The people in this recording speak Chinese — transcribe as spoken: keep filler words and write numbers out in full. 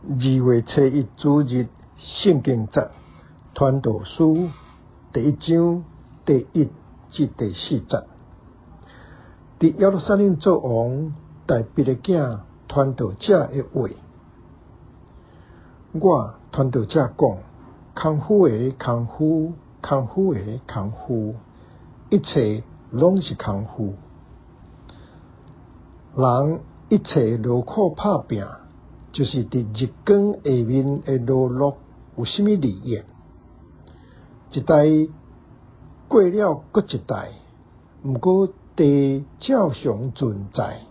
二月初一主日圣经节传道书第一章第一至第四节。伫耶路撒冷做王大毕的囝传道者的话，我传道者讲，空虚的空虚，空虚的空虚，一切拢是空虚。人一切劳苦打拼，就是伫日光下面的劳碌有甚物利益？一代过了，搁一代，毋过地照常存在。